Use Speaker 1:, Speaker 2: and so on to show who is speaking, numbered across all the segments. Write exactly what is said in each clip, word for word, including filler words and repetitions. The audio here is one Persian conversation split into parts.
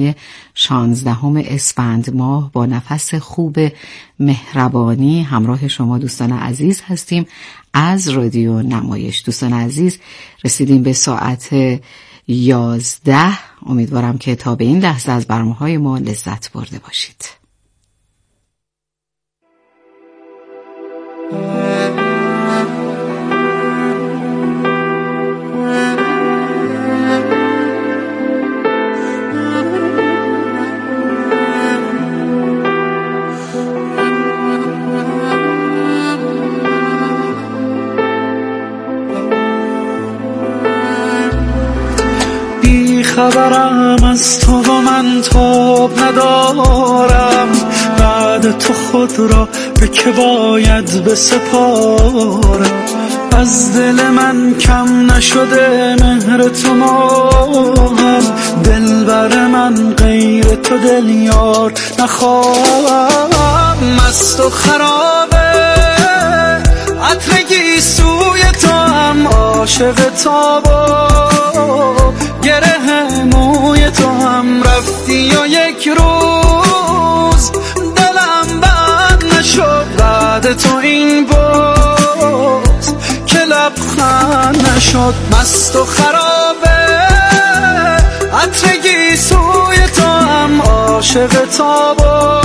Speaker 1: روزانه شانزدهم اسفند ماه با نفس خوب مهربانی همراه شما دوستان عزیز هستیم از رادیو نمایش. دوستان عزیز رسیدیم به ساعت یازده. امیدوارم که تا به این لحظه از برنامه‌های ما لذت برده باشید.
Speaker 2: خبرم از تو و من تاب ندارم، بعد تو خود را به که باید بسپارم. از دل من کم نشده مهر تو ماهم، دلبر من غیر تو دل یار نخواهم. مست و خرابه عطر گیسوی تو هم، عاشق تابا گره موی تو هم، رفتی و یک روز دلم بند نشد بعد تو این باز که لبخند نشد. مست و خرابه عطر گیسوی تو هم، عاشق تابا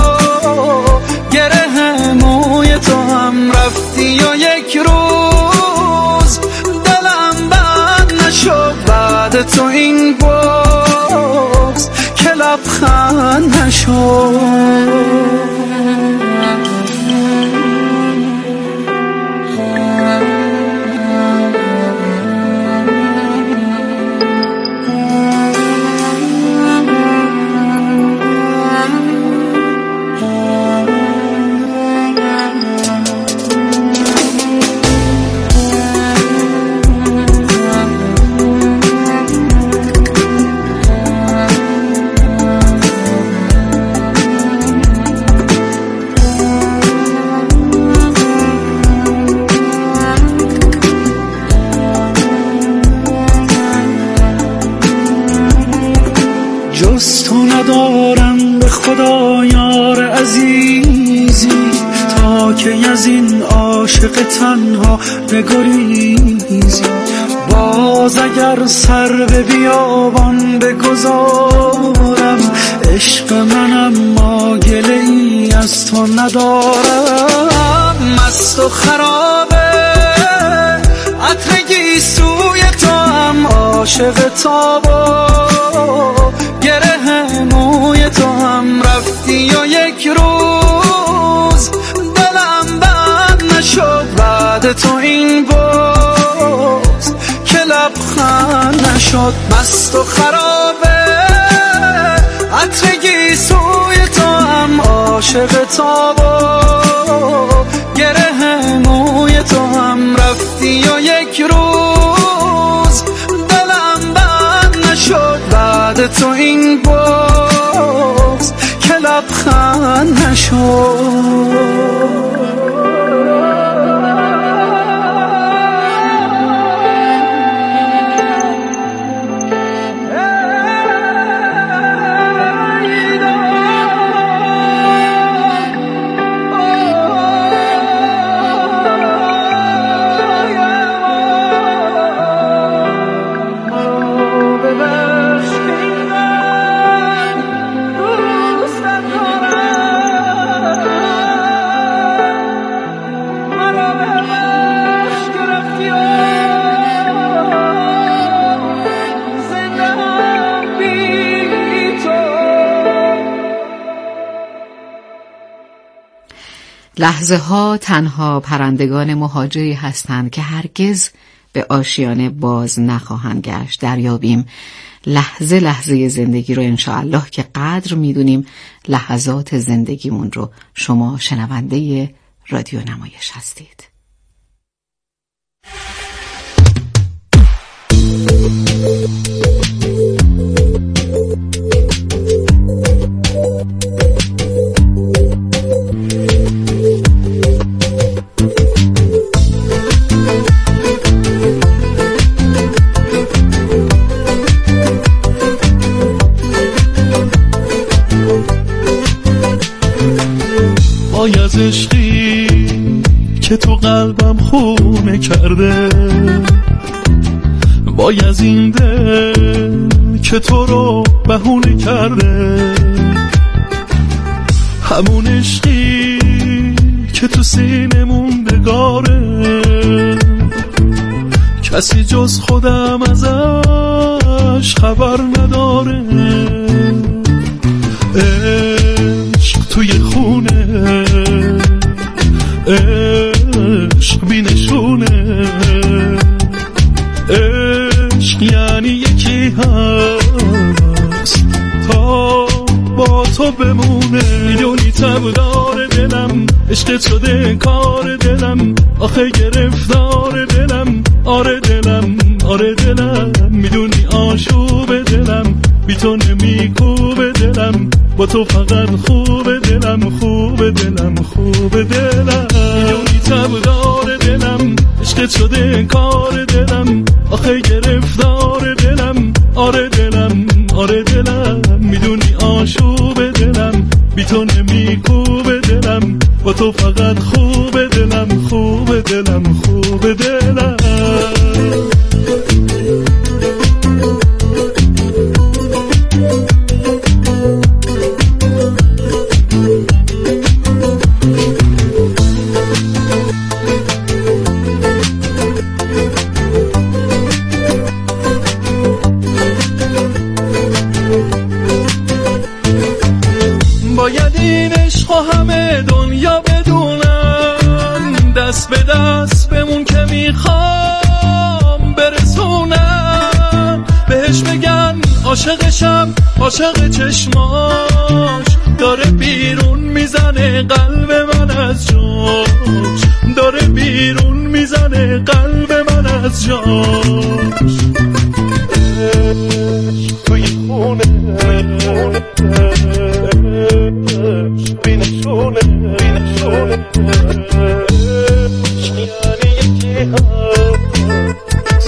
Speaker 2: گره موی تو هم، رفتی و یک روز دلم بند نشد بعد تو این باز که لبخند نشد. جز تو ندارم به خدا یار عزیزی، تا که از این عاشق تنها بگریزی. باز اگر سر به بیابان بگذارم، عشق منم ما گله ای از تو ندارم. مست و خرابه عطر گیسوی تو هم، عاشق تابا گره موی تو هم، رفتی و یک روز دلم بند نشد بعد تو این باز که لبخند نشد. مست و خرابه عطر گیسوی تو هم، عاشق تابا گره موی تو هم، رفتی و یک روز دلم بند نشد بعد تو این باز که لبخند نشد.
Speaker 1: لحظه ها تنها پرندگان مهاجری هستند که هرگز به آشیانه باز نخواهند گشت. دریابیم لحظه لحظه زندگی رو انشاءالله که قدر میدونیم لحظات زندگیمون رو. شما شنونده رادیو نمایش هستید.
Speaker 2: که تو قلبم خونه کرده، وای از این دل که تو رو بهونه کرده، همون عشقی که تو سینه موندگاره، کسی جز خودم ازش خبر نداره. عشق توی خونه، عشق بی نشونه، عشق یعنی یکی هست تا با تو بمونه. میدونی تبدار دلم، عشقت شده کار دلم، آخه گرفتار دلم، آره دلم، آره دلم. میدونی آشوب دلم، بی تو نمیکوب دلم، با تو فقط خوب دلم، خوب دلم، خوب دلم. میدونی تبدار دلم، عشقت شده کار دلم، آخه گرفتار دلم، آره دلم، آره دلم. میدونی آشوب دلم، بی تو نمیکوب دلم، با تو فقط خوب دلم، خوب دلم، خوب دلم. باید این عشق و همه دنیا بدونن، دست به دست بمون که میخوام برسونم بهش، بگن عاشقشم، عاشق چشماش، داره بیرون میزنه قلب من از جاش، داره بیرون میزنه قلب من از جاش. توی خونه بینشونه، بینشونه، یعنی یکی هست.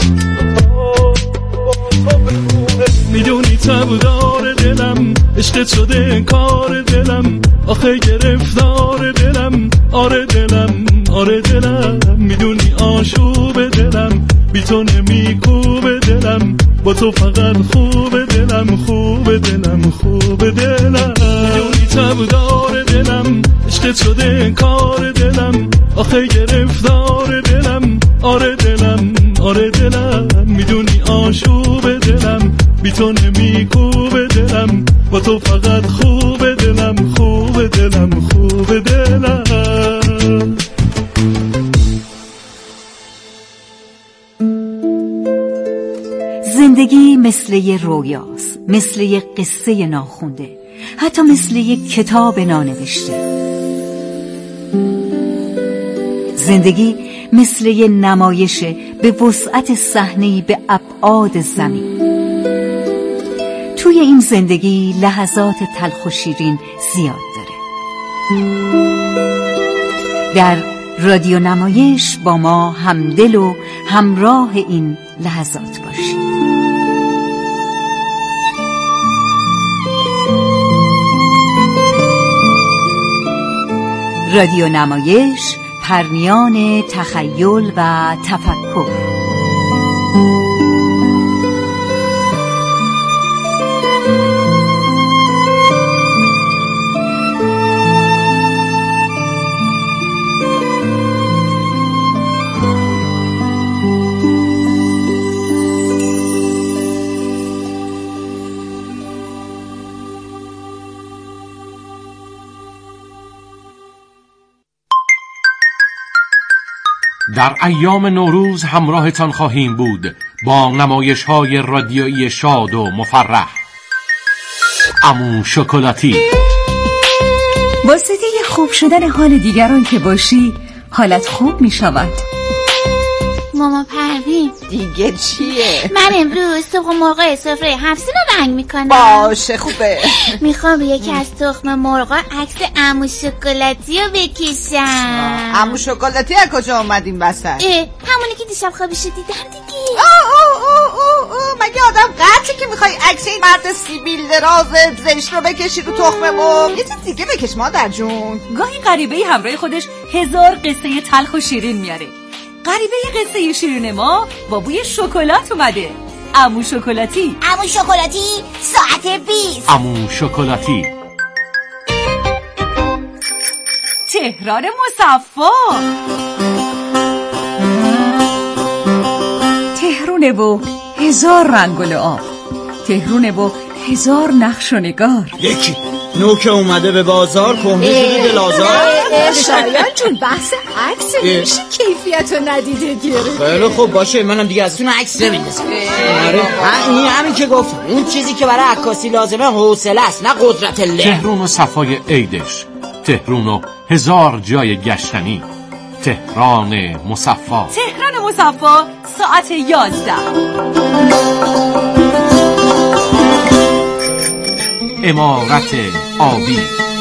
Speaker 2: میدونی تبدار دلم، عشقت شده کار دلم، آخه گرفتار دلم، آره دلم، آره دلم. میدونی آشوب دلم، بی تو نمیکوب دلم، با تو فقط خوب دلم، خوب دلم، خوب دلم. میدونی تبدار دلم، عشقت شده کار دلم، آخه گرفتار دلم، آره دلم، آره دلم. میدونی آشوب دلم، بی تو نمیکوب دلم، با تو فقط خوب دلم، خوب دلم، خوب دلم.
Speaker 3: زندگی مثل یه رویاست، مثل یه قصه ناخونده، حتی مثل یه کتاب نانوشته. زندگی مثل یه نمایشه به وسعت صحنه‌ای به ابعاد زمین. توی این زندگی لحظات تلخ و شیرین زیاد داره. در رادیو نمایش با ما همدل و همراه این لحظات باشید. رادیو نمایش، پرنیان تخیل و تفکر.
Speaker 4: در ایام نوروز همراهتان خواهیم بود با نمایش‌های رادیویی شاد و مفرح. عمو شکلاتی.
Speaker 3: واسطه خوب شدن حال دیگران که باشی، حالت خوب می شود.
Speaker 5: ماما پروین
Speaker 6: دیگه چیه؟
Speaker 5: من امروز تخم مرغ سفره هفسین رو رنگ میکنم.
Speaker 6: باشه خوبه.
Speaker 5: میخوام یکی از تخم مرغا عکس عمو شکلاتی رو بکشم.
Speaker 6: عمو شکلاتی از کجا اومدیم وسط؟
Speaker 5: همونی که دیشب خوابش دیدم دیگه.
Speaker 6: آه آه آه آه آه. مگه آدم قطعه که میخوای عکس این مرد سیبیل دراز زشت رو بکشی رو تخم مرغ؟ یه چیز دیگه بکش مادر جون.
Speaker 3: گاهی غریبه‌ای همراه خودش هزار قصه تلخ و شیرین میاره. غریبه قصه شیرین ما با بوی شکلات اومده. عمو شکلاتی.
Speaker 5: عمو شکلاتی ساعت بیست.
Speaker 4: عمو شکلاتی.
Speaker 3: تهران مصفا. تهرونه و هزار رنگ و لعاب. تهرونه و هزار نقش و نگار.
Speaker 7: یکی نوک اومده به بازار کهنه شده به لازار.
Speaker 8: شایان جون بحث عکس میشه کیفیت رو ندیده گیره.
Speaker 7: خیلی خوب باشه منم دیگه ازتون عکس نمیندازم. آره این همین که گفتم اون چیزی که برای عکاسی لازمه حوصله است نه قدرت الله.
Speaker 4: تهران و صفای عیدش، تهران و هزار جای گشتنی، تهران مصفا.
Speaker 3: تهران مصفا ساعت یازده.
Speaker 4: عمارت آبی.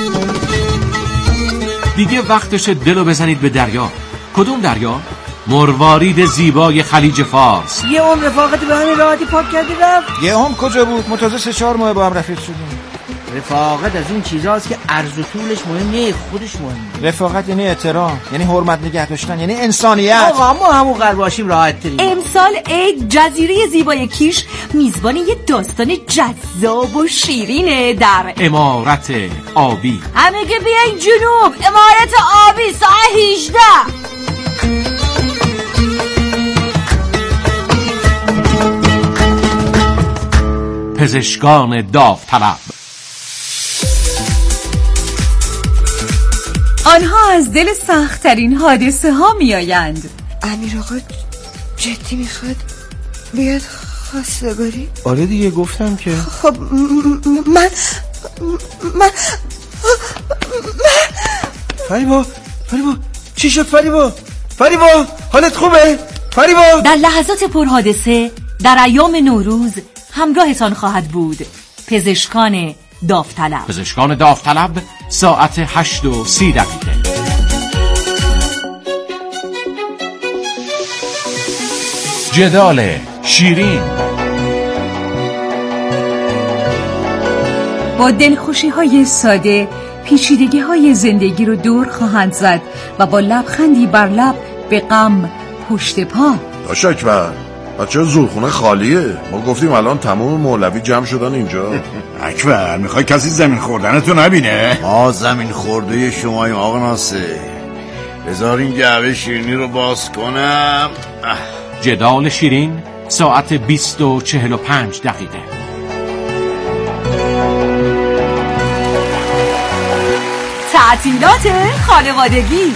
Speaker 4: دیگه وقتش دلو بزنید به دریا. کدوم دریا؟ مروارید زیبای خلیج فارس.
Speaker 9: یه عمر رفاقت به همین راحتی پاک کردی رفت؟ یه عمر کجا بود؟ متازه سه چهار ماه با هم رفیق شدیم. رفاقت از اون چیزاست که عرض و طولش مهم نیه، خودش مهمه. رفاقت یعنی احترام، یعنی حرمت نگه داشتن، یعنی انسانیت. آقا ما همون قرار باشیم راحت تریم.
Speaker 3: امسال عید جزیره زیبای کیش میزبان یه داستان جذاب و شیرینه در
Speaker 4: عمارت آبی.
Speaker 3: همه که بیاین جنوب، عمارت آبی ساعت هجده.
Speaker 4: پزشکان داوطلب.
Speaker 3: آنها از دل سخت‌ترین حادثه ها می آیند.
Speaker 8: امیر آقا جدی میخواد بیاد خواستگاری؟
Speaker 9: آره دیگه گفتم که
Speaker 8: خب من من من
Speaker 9: فریبا فریبا چی شد فریبا؟ فریبا حالت خوبه؟ فریبا
Speaker 3: در لحظات پرحادثه در ایام نوروز همراهتان خواهد بود پزشکان داوطلب.
Speaker 4: پزشکان داوطلب ساعت هشت و سی دقیقه. جدال شیرین.
Speaker 3: با دلخوشی های ساده پیچیدگی های زندگی رو دور خواهند زد و با لبخندی بر لب به غم پشت پا.
Speaker 10: داش اکبر بچه زورخونه خالیه. ما گفتیم الان تمام مولوی جمع شدن اینجا.
Speaker 11: اکبر میخوای کسی زمین خوردنتو نبینه؟
Speaker 12: ما زمین خورده شماییم آقا ناصر. بذار این جعبه شیرینی رو باز کنم.
Speaker 4: جدال شیرین ساعت بیست و چهل و پنج دقیقه.
Speaker 3: تعطیلات خانوادگی.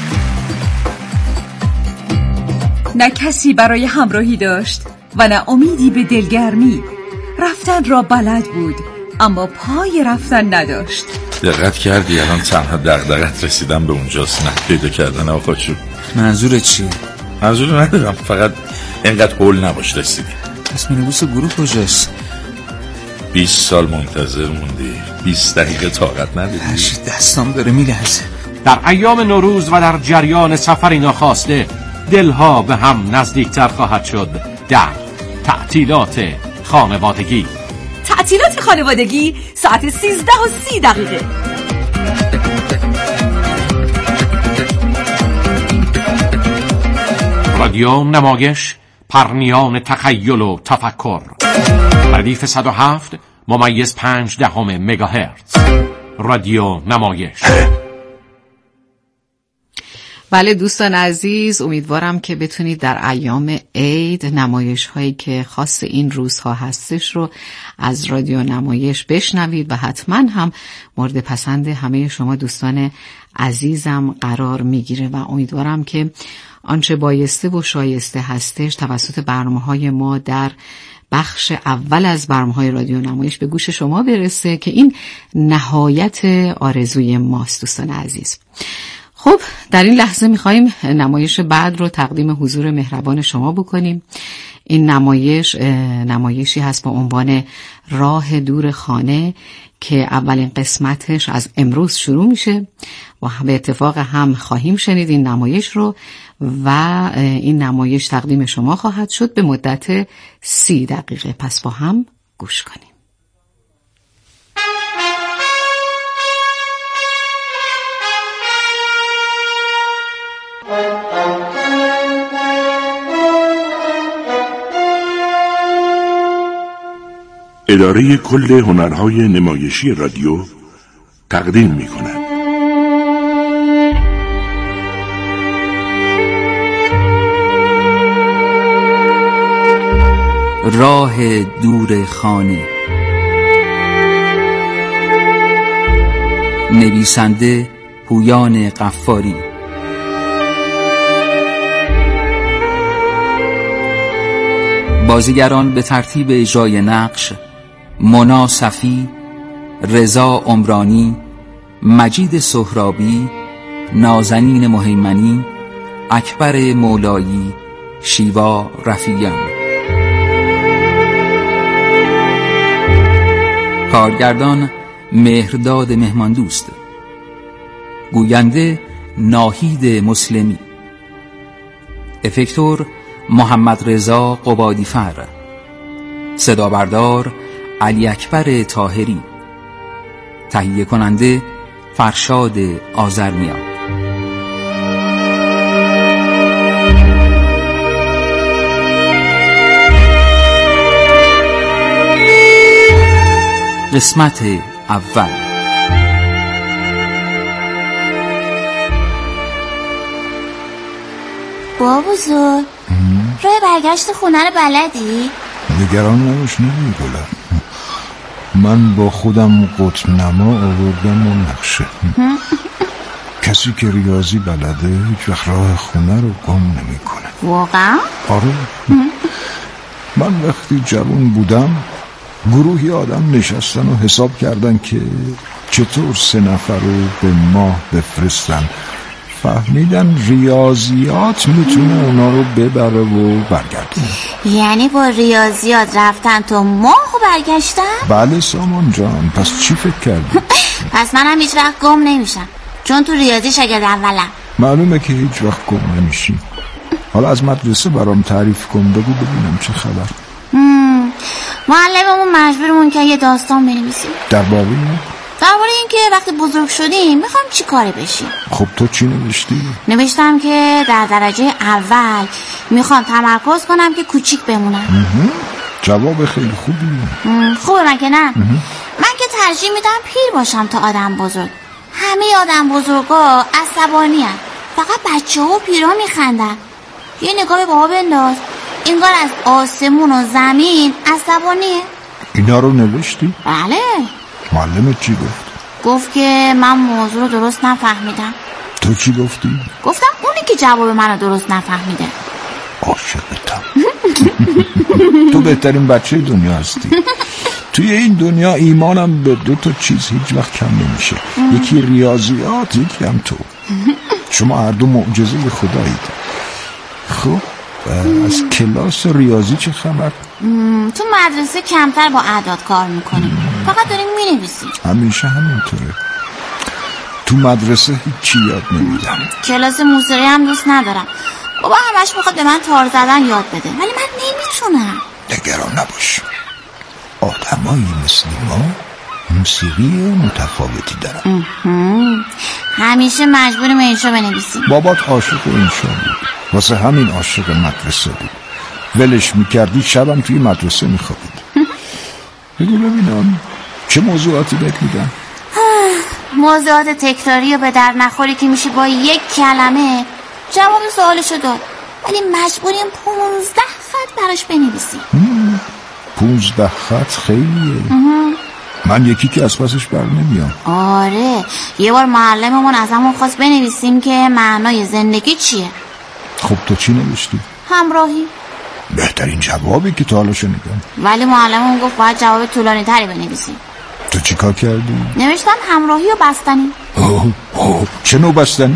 Speaker 3: نه کسی برای همراهی داشت و نه امیدی به دلگرمی. رفتن را بلد بود اما پای رفتن نداشت.
Speaker 11: دقت کردی الان تنها دغدغت رسیدن به اونجاست، نه پیدا کردن آقا چون.
Speaker 9: منظورت چیه؟
Speaker 11: منظور ندارم، فقط اینقدر هول نباش رسیدی.
Speaker 9: اسم نویس گروه کجاست؟
Speaker 11: بیست سال منتظر موندی، بیست دقیقه طاقت ندیدی.
Speaker 9: دستام داره میلرزه.
Speaker 4: در ایام نوروز و در جریان سفری ناخواسته دلها به هم نزدیکتر خواهد شد در تعطیلات خانوادگی.
Speaker 3: تعطیلات خانوادگی ساعت سیزده و سی دقیقه.
Speaker 4: رادیو نمایش پرنیان تخیل و تفکر. ردیف صد و هفت ممیز پنج دهم مگاهرتز. رادیو نمایش.
Speaker 1: بله دوستان عزیز، امیدوارم که بتونید در ایام عید نمایش هایی که خاص این روزها هستش رو از رادیو نمایش بشنوید و حتما هم مورد پسند همه شما دوستان عزیزم قرار میگیره و امیدوارم که آنچه بایسته و شایسته هستش توسط برنامه‌های ما در بخش اول از برنامه‌های رادیو نمایش به گوش شما برسه که این نهایت آرزوی ماست دوستان عزیز. خب در این لحظه می‌خوایم نمایش بعد رو تقدیم حضور مهربان شما بکنیم. این نمایش نمایشی هست با عنوان راه دور خانه که اولین قسمتش از امروز شروع میشه و به اتفاق هم خواهیم شنید این نمایش رو و این نمایش تقدیم شما خواهد شد به مدت سی دقیقه. پس با هم گوش کنیم.
Speaker 11: اداره کل هنرهای نمایشی رادیو تقدیم می کند.
Speaker 13: راه دور خانه، نویسنده پویان غفاری، بازیگران به ترتیب اجرای نقش: مونا صفی، رضا عمرانی، مجید سهرابی، نازنین مهیمنی، اکبر مولایی، شیوا رفیعیان. کارگردان مهرداد مهماندوست، گوینده ناهید مسلمی، افکتور محمد رضا قبادیفر، صدا بردار علی اکبر طاهری، تهیه کننده فرشاد آذرنیا. قسمت اول.
Speaker 5: بابوزو روی برگشت خونه رو بلدی؟
Speaker 14: نگران نباش نمیگلم، من با خودم قطب نما آوردم و نقشه. کسی که ریاضی بلده هیچ وقت راه خونه رو گم نمیکنه.
Speaker 5: واقعا؟
Speaker 14: آره. من وقتی جوان بودم گروهی آدم نشستن و حساب کردن که چطور سه نفر رو به ماه بفرستن. فهمیدن ریاضیات میتونه اونا رو ببره و برگردونه.
Speaker 5: یعنی با ریاضیات رفتن تو ماه و برگشتن؟
Speaker 14: بله سامان جان، پس چی فکر کردی؟
Speaker 5: پس منم هیچ وقت گم نمیشم، چون تو ریاضی شاگرد اولم.
Speaker 14: معلومه که هیچ وقت گم نمیشی. حالا از مدرسه برام تعریف کن، بگو ببینم چه خبر.
Speaker 5: معلممون مجبورمون که یه داستان بنویسیم.
Speaker 14: درباره این؟
Speaker 5: درباره این که وقتی بزرگ شدیم میخوام چی کاره بشیم.
Speaker 14: خب تو چی نوشتی؟
Speaker 5: نوشتم که در درجه اول میخوام تمرکز کنم که کوچیک بمونم.
Speaker 14: جواب خیلی خوبی.
Speaker 5: خوبه مگه نه؟ من که ترجیح میدم پیر باشم تا آدم بزرگ. همه آدم بزرگا عصبانی هست، فقط بچه ها و پیرا میخندن. یه نگاه به بابا بنداز، انگار از آسمون و زمین عصبانیه.
Speaker 14: اینا رو نوشتی؟
Speaker 5: بله.
Speaker 14: معلمت چی گفت؟
Speaker 5: گفت که من موضوع رو درست نفهمیدم.
Speaker 14: تو چی گفتی؟
Speaker 5: گفتم اونی که جواب منو درست نفهمیده.
Speaker 14: عاشقتم. تو بهترین بچه دنیا هستی. توی این دنیا ایمانم به دو تا چیز هیچ وقت کم نمیشه. یکی ریاضیات، یکی هم تو. شما هر دو معجزه خدایید. خب از کلاس ریاضی چه خبر؟
Speaker 5: تو مدرسه کمتر با اعداد کار میکنیم، فقط داریم مینویسیم.
Speaker 14: همیشه همینطوره. تو مدرسه هیچی یاد نمیدم.
Speaker 5: کلاس موسیقی هم دوست ندارم. بابا همش میخواد به من تار زدن یاد بده، ولی من نمیتونم.
Speaker 14: نگران نباش، آدمایی مثل ما موسیقی متفاوتی دارن.
Speaker 5: همیشه مجبوریم انشا بنویسیم.
Speaker 14: بابات عاشق انشا بود، واسه همین عاشق مدرسه بود. ولش میکردی شبم توی مدرسه میخوابید. بگو ببینم چه موضوعاتی بهت میگن؟
Speaker 5: موضوعات تکراری و به در نخوری که میشه با یک کلمه جواب سوالشو داد، ولی مجبوریم پونزده خط براش بنویسیم.
Speaker 14: پونزده خط خیلیه. من یکی که از پسش بر نمیام.
Speaker 5: آره، یه بار معلممون از همون خواست بنویسیم که معنای زندگی چیه.
Speaker 14: خب تو چی نوشتی؟
Speaker 5: همراهی.
Speaker 14: بهترین جوابی که تا حالا شنیدم.
Speaker 5: ولی معلممون گفت باید جواب طولانی تری بنویسیم.
Speaker 14: تو چی کار کردی؟
Speaker 5: نوشتم همراهی و بستنی.
Speaker 14: اوه اوه چه نوع بستنی؟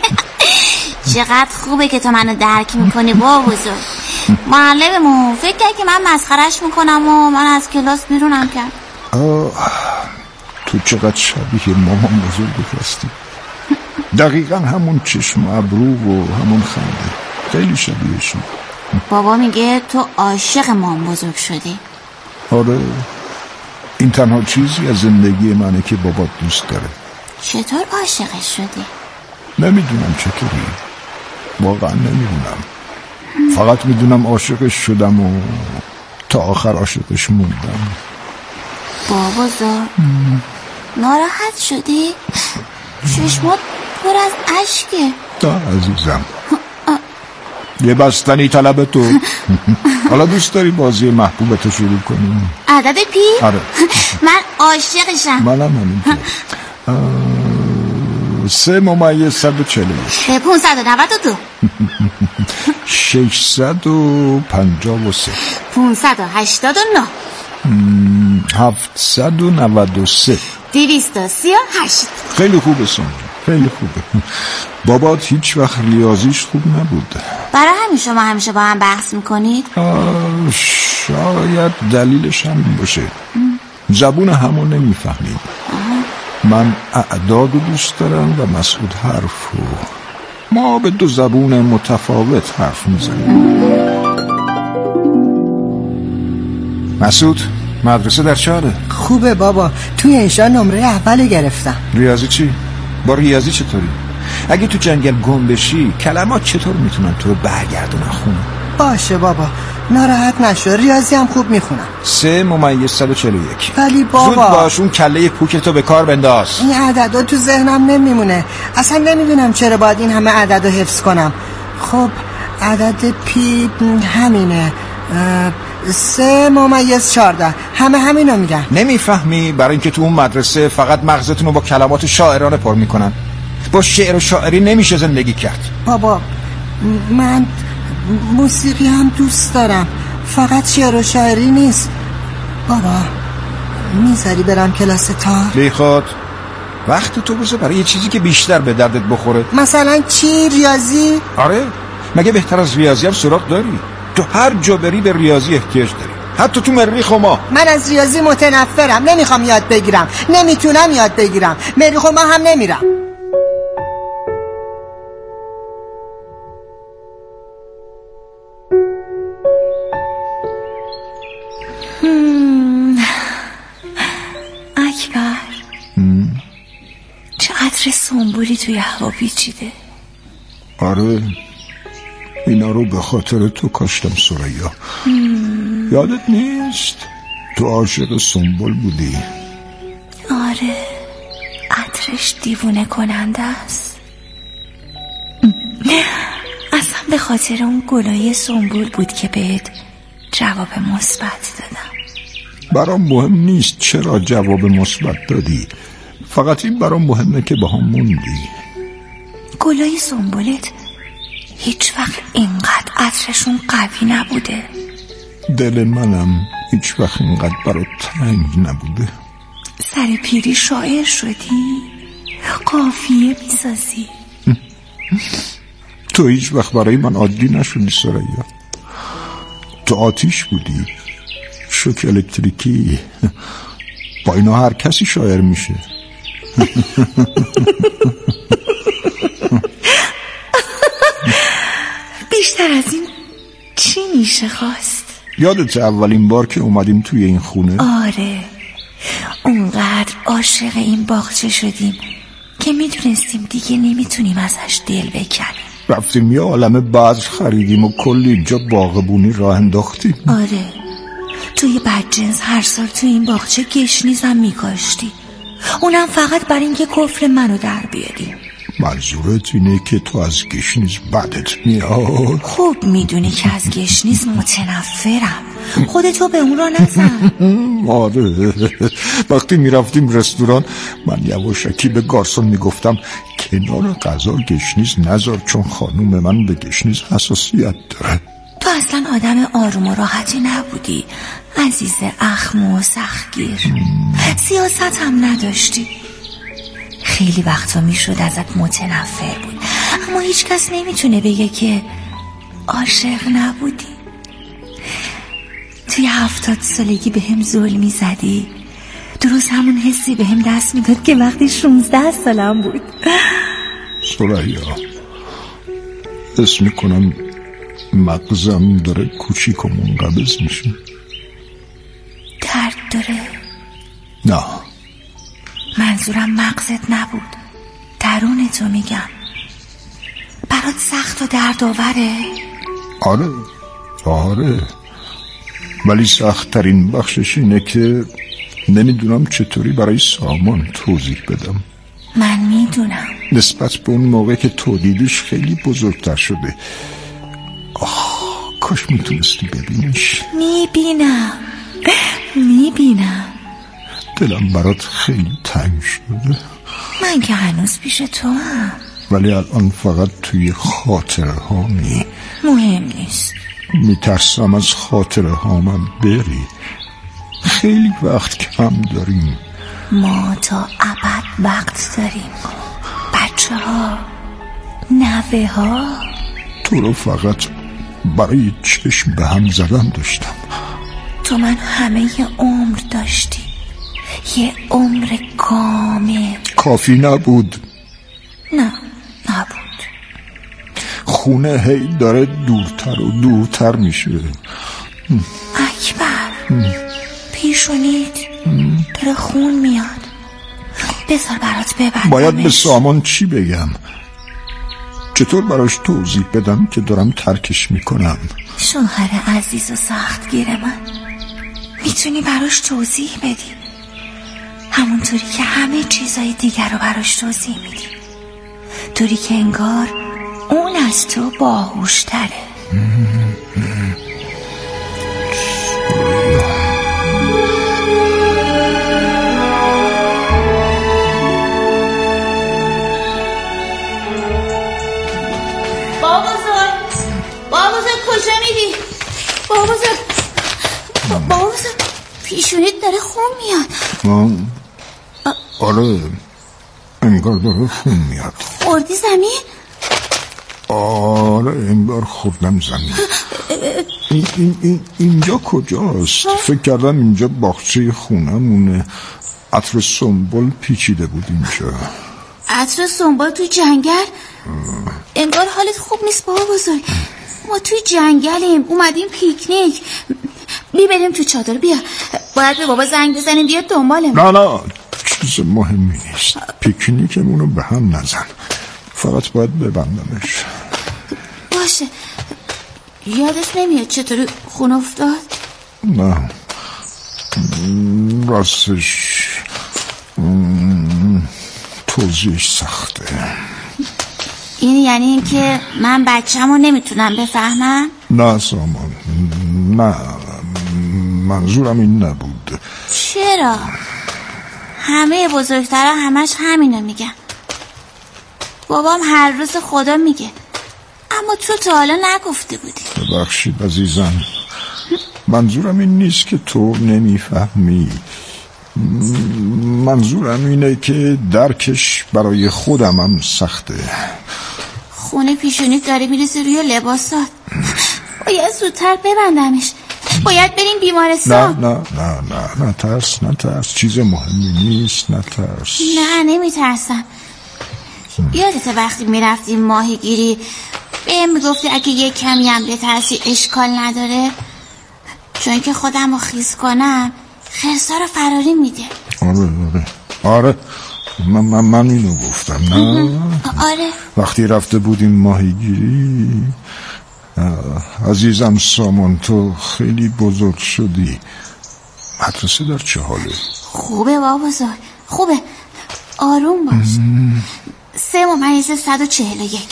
Speaker 5: چقدر خوبه که تو منو درک میکنی بابوزو. معلممون فکر کرد که من مسخرش میکنم و من از کلاس بیرونم کرد.
Speaker 14: آه تو چقدر شبیه مامان بزرگت هستی. دقیقا همون چشم و ابرو و همون خنده، خیلی شبیه شد.
Speaker 5: بابا میگه تو عاشق مام بزرگ شدی.
Speaker 14: آره، این تنها چیزی از زندگی منه که بابا دوست داره.
Speaker 5: چطور عاشقش شدی؟
Speaker 14: نمیدونم چطوری، واقعا نمیدونم. فقط میدونم عاشقش شدم و تا آخر عاشقش موندم.
Speaker 5: بابا زار ناراحت شدی؟ چشمات پر از اشکه.
Speaker 14: نه عزیزم، یه بستنی طلب تو. حالا دوست داری بازی محبوبتو شروع کنیم؟
Speaker 5: عدد پی؟
Speaker 14: آره.
Speaker 5: من عاشقشم.
Speaker 14: منم همینطور. سه ممیز صد و چهل و یک.
Speaker 5: پونصد و نود و دو.
Speaker 14: ششصد و پنجاه و سه.
Speaker 5: پونصد و هشتاد و نه.
Speaker 14: هفتصد و نود و سه.
Speaker 5: دویست و سی و هشت.
Speaker 14: خیلی خوبه سنجا، خیلی خوبه. بابات هیچ وقت ریاضیش خوب نبود.
Speaker 5: برای همین شما همیشه با هم بحث میکنید؟
Speaker 14: شاید دلیلش همین باشه. زبون همون نمیفهمید. من اعداد رو دوست دارم و مسعود حرف رو. ما به دو زبون متفاوت حرف میزنیم. مسعود، مدرسه در چه حاله؟
Speaker 15: خوبه بابا، توی انشا نمره اول گرفتم.
Speaker 14: ریاضی چی؟ با ریاضی چطوری؟ اگه تو جنگل گم بشی کلمات چطور میتونن تو رو برگردونن خونه؟
Speaker 15: باشه بابا، ناراحت نشو، ریاضی هم خوب میخونم.
Speaker 14: سه ممیز صد و چهل و یک.
Speaker 15: ولی بابا
Speaker 14: زود باش اون کله پوکتو به کار بنداز.
Speaker 15: این عددا تو ذهنم نمیمونه، اصلا نمیدونم چرا باید این همه عددو حفظ کنم. خب عدد پی همینه، سه ممیز چارده، همه همینو میگن.
Speaker 14: نمیفهمی؟ برای اینکه تو اون مدرسه فقط مغزتونو با کلمات شاعرانه پر میکنن. با شعر و شاعری نمیشه زندگی کرد.
Speaker 15: بابا من موسیقی هم دوست دارم، فقط شعر و شاعری نیست. بابا میذاری برم کلاس تار؟
Speaker 14: بی خود وقت تو بذار برای یه چیزی که بیشتر به دردت بخوره.
Speaker 15: مثلا چی؟ ریاضی؟
Speaker 14: آره، مگه بهتر از ریاضی هم سراغ داری؟ تو هر جا بری به ریاضی احتیاج داری، حتی تو مریخ و ما.
Speaker 15: من از ریاضی متنفرم، نمیخوام یاد بگیرم، نمیتونم یاد بگیرم. مریخ و ما هم نمیرم.
Speaker 16: اکبر، چه عطر سنبولی توی هوا پیچیده.
Speaker 14: آره، اینا رو به خاطر تو کاشتم سریا. یادت نیست تو عاشق سنبول بودی؟
Speaker 16: آره، عطرش دیوونه کننده است. اصلا به خاطر اون گلای سنبول بود که بهت جواب مثبت دادم.
Speaker 14: برام مهم نیست چرا جواب مثبت دادی، فقط این برام مهمه که با هم موندی.
Speaker 16: گلای سنبولت هیچ وقت اینقدر عطرشون قوی نبوده.
Speaker 14: دل منم هیچ وقت اینقدر برات تنگ نبوده.
Speaker 16: سر پیری شاعر شدی، قافیه میسازی.
Speaker 14: تو هیچ وقت برای من عادی نشدی سریا. تو آتیش بودی، شوک الکتریکی. با اینا هر کسی شاعر میشه.
Speaker 16: بیشتر از این چی میشه خواست؟
Speaker 14: یادت اولین بار که اومدیم توی این خونه؟
Speaker 16: آره، اونقدر عاشق این باغچه شدیم که میدونستیم دیگه نمیتونیم ازش دل بکنیم.
Speaker 14: رفتیم یه عالمه بذر خریدیم و کلی اینجا باغبونی راه انداختیم.
Speaker 16: آره، توی بدجنس هر سال توی این باغچه گشنیزم میکاشتی، اونم فقط برای اینکه کفر منو در بیاری.
Speaker 14: منظورت اینه که تو از گشنیز بدت میاد؟
Speaker 16: خوب میدونی که از گشنیز متنفرم، خودتو به اون را نزن.
Speaker 14: آره، وقتی میرفتیم رستوران من یواشکی به گارسون میگفتم کنار غذا گشنیز نذار، چون خانوم من به گشنیز حساسیت داره.
Speaker 16: تو اصلا آدم آروم و راحتی نبودی عزیز اخم و سختگیر. سیاست هم نداشتی، خیلی وقتا میشد ازت متنفر بود، اما هیچ کس نمیتونه بگه که عاشق نبودی. توی هفتاد سالگی به هم ظلمی زدی، درست همون حسی به هم دست میداد که وقتی شونزده سالم بود.
Speaker 14: سریا، حس میکنم مغزم داره کوچیک و منقبض میشه.
Speaker 16: درد داره؟
Speaker 14: نه،
Speaker 16: منظورم مغزت نبود، درونتو میگم. برات سخت و دردآوره؟
Speaker 14: آره آره، ولی سخت ترین بخشش اینه که نمیدونم چطوری برای سامان توضیح بدم.
Speaker 16: من میدونم
Speaker 14: نسبت به اون موقع که تو دیدیش خیلی بزرگتر شده. آه کاش میتونستی ببینیش.
Speaker 16: میبینم میبینم
Speaker 14: دلم برات خیلی تنگ شده.
Speaker 16: من که هنوز پیش تو هم،
Speaker 14: ولی الان فقط توی خاطره هامی.
Speaker 16: مهم نیست.
Speaker 14: میترسم از خاطره هامم بری. خیلی وقت کم داریم.
Speaker 16: ما تا ابد وقت داریم. بچه ها، نوه ها.
Speaker 14: تو رو فقط برای چشم به هم زدن داشتم.
Speaker 16: تو من همه ی عمر داشتی، یه عمر کامل.
Speaker 14: کافی نبود.
Speaker 16: نه نبود.
Speaker 14: خونه هی داره دورتر و دورتر میشه.
Speaker 16: اکبر پیشونید داره خون میاد. بذار برات ببندمش.
Speaker 14: باید به سامان چی بگم؟ چطور براش توضیح بدم که دارم ترکش میکنم؟
Speaker 16: شوهر عزیز و سختگیر من، میتونی براش توضیح بدی همونطوری که همه چیزای دیگر رو براش توضیح میدی، طوری که انگار اون از تو باهوشتره.
Speaker 5: بابا بزرگ، بابا بزرگ کجا میری؟ بابا بزرگ، بابا بزرگ پیشونیت داره خون میاد.
Speaker 14: آره انگار داره خون میاد.
Speaker 5: خوردی زمین؟
Speaker 14: آره انگار خوردم زمین. این این این اینجا کجاست؟ فکر کردم اینجا باغچه خونمونه. عطر سنبل پیچیده بود اینجا.
Speaker 5: عطر سنبل تو جنگل؟ انگار حالت خوب نیست بابا بزرگ. ما توی جنگلیم، اومدیم پیکنیک. بی بریم تو چادر. بیا باید به بابا زنگ بزنیم بیاد دنبالمون.
Speaker 14: نه نه چیز مهمی نیست. پیکنیکمونو به هم نزن. فقط باید ببندمش.
Speaker 5: باشه. یادت نمیاد چطوری خون افتاد؟
Speaker 14: نه راستش توضیحش سخته.
Speaker 5: این یعنی این که من بچه‌مو نمیتونم بفهمم؟
Speaker 14: نه سامان نه، منظورم این نبود.
Speaker 5: چرا؟ همه بزرگترها همش همینو میگن. بابام هر روز خدا میگه، اما تو تا حالا نگفته بودی.
Speaker 14: ببخشید عزیزم، منظورم این نیست که تو نمیفهمی. منظورم اینه که درکش برای خودم هم سخته.
Speaker 5: خونه پیشونیت داره میرسه روی لباسات. باید زودتر ببندمش. باید بریم بیمارستان.
Speaker 14: نه نه نه نه نه ترس نه ترس چیز مهمی نیست. نه ترس.
Speaker 5: نه نمیترسم. یادت وقتی میرفتیم ماهی گیری بهم میگفتی اگه یک کمی هم بترسی اشکال نداره، چون که خودم رو خیس کنم خرسا رو فراری میده.
Speaker 14: آره آره آره من, من, من اینو گفتم. نه
Speaker 5: آره
Speaker 14: وقتی رفته بودیم ماهیگیری. عزیزم سامان تو خیلی بزرگ شدی. مدرسه در چه حاله؟
Speaker 5: خوبه بابا بزرگ خوبه. آروم باش. سه ممیز صد و چهل و یک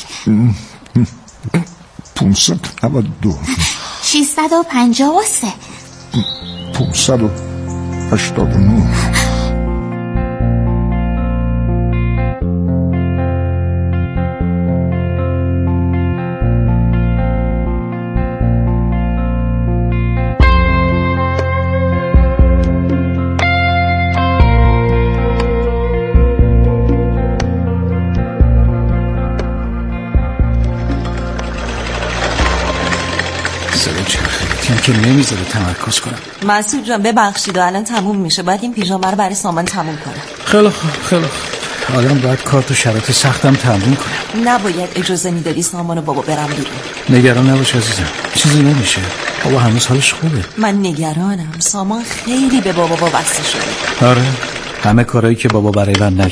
Speaker 14: پونصد نود و دو
Speaker 5: شیصد و پنجاه و سه
Speaker 14: پونصد و هشتاد و نه
Speaker 13: که نمیذاره تمرکز کنم.
Speaker 17: مسعود جان ببخشید الان تموم میشه، باید این پیژامه رو برای سامان تموم کنم.
Speaker 13: خیلی خوب خیلی خوب. آدم باید کار تو شرایط سختم تمرین کنه.
Speaker 17: نباید اجازه میدادی سامان و بابا برم بیرون.
Speaker 13: نگران نباش عزیزم، چیزی نمیشه. بابا هنوز حالش خوبه.
Speaker 17: من نگرانم. سامان خیلی به بابا وابسته شده.
Speaker 13: آره همه کارهایی که بابا برای من